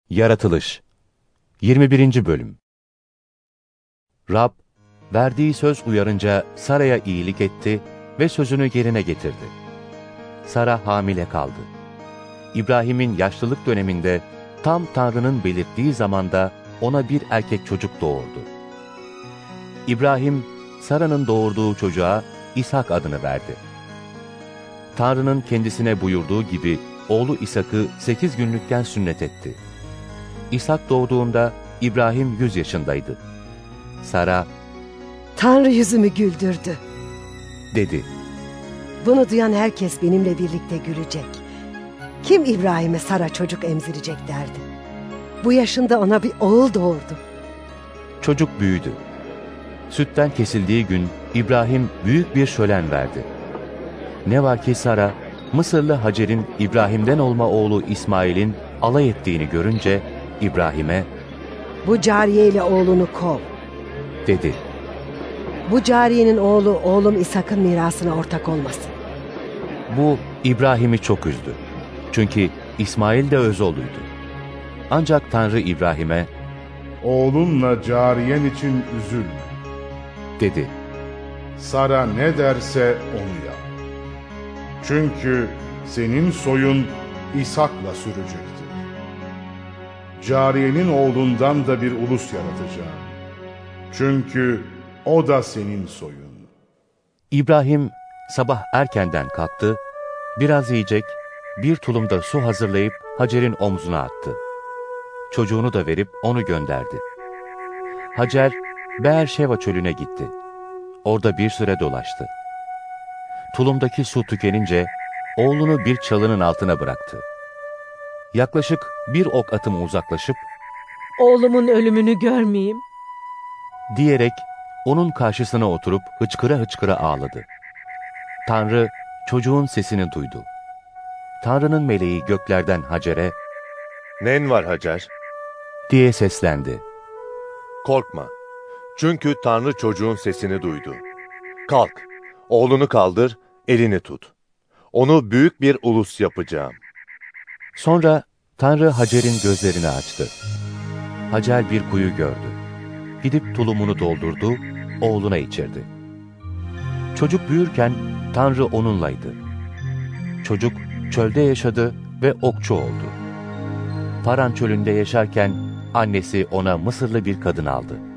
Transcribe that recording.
Yaratılış 21. Bölüm. Rab, verdiği söz uyarınca Sara'ya iyilik etti ve sözünü yerine getirdi. Sara hamile kaldı. İbrahim'in yaşlılık döneminde, tam Tanrı'nın belirttiği zamanda ona bir erkek çocuk doğurdu. İbrahim, Sara'nın doğurduğu çocuğa İshak adını verdi. Tanrı'nın kendisine buyurduğu gibi oğlu İshak'ı 8 günlükken sünnet etti. İshak doğduğunda İbrahim 100 yaşındaydı. Sara, "Tanrı yüzümü güldürdü," dedi. "Bunu duyan herkes benimle birlikte gülecek. Kim İbrahim'e Sara çocuk emzirecek derdi. Bu yaşında ona bir oğul doğurdu." Çocuk büyüdü. Sütten kesildiği gün İbrahim büyük bir şölen verdi. Ne var ki Sara, Mısırlı Hacer'in İbrahim'den olma oğlu İsmail'in alay ettiğini görünce İbrahim'e, "Bu cariyeyle oğlunu kov," dedi. "Bu cariyenin oğlu oğlum İshak'ın mirasına ortak olmasın." Bu İbrahim'i çok üzdü. Çünkü İsmail de özoğluydu. Ancak Tanrı İbrahim'e, "Oğlunla cariyen için üzülme. dedi. Sara ne derse onu yap. Çünkü senin soyun İshak'la sürecektir. Cariyenin oğlundan da bir ulus yaratacağım. Çünkü o da senin soyun." İbrahim sabah erkenden kalktı, biraz yiyecek, bir tulum da su hazırlayıp Hacer'in omzuna attı. Çocuğunu da verip onu gönderdi. Hacer, Beer-Şeva çölüne gitti. Orada bir süre dolaştı. Tulumdaki su tükenince oğlunu bir çalının altına bıraktı. Yaklaşık bir ok atımı uzaklaşıp, "Oğlumun ölümünü görmeyeyim," diyerek onun karşısına oturup hıçkıra hıçkıra ağladı. Tanrı çocuğun sesini duydu. Tanrı'nın meleği göklerden Hacer'e, "Nen var Hacer? diye seslendi. Korkma. Çünkü Tanrı çocuğun sesini duydu. Kalk, oğlunu kaldır, elini tut. Onu büyük bir ulus yapacağım." Sonra Tanrı Hacer'in gözlerini açtı. Hacer bir kuyu gördü. Gidip tulumunu doldurdu, oğluna içirdi. Çocuk büyürken Tanrı onunlaydı. Çocuk çölde yaşadı ve okçu oldu. Paran çölünde yaşarken annesi ona Mısırlı bir kadın aldı.